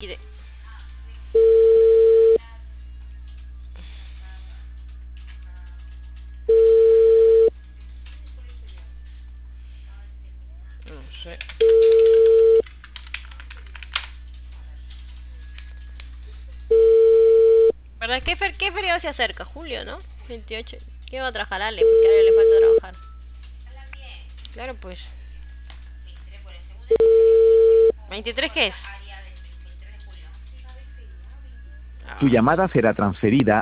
liquide. No sé. ¿Verdad? ¿Qué feriado se acerca? Julio, ¿no? 28. ¿Qué va a trabajar Ale? Porque a Ale le falta trabajar. Claro, pues. ¿23 qué es? Tu Ah. llamada será transferida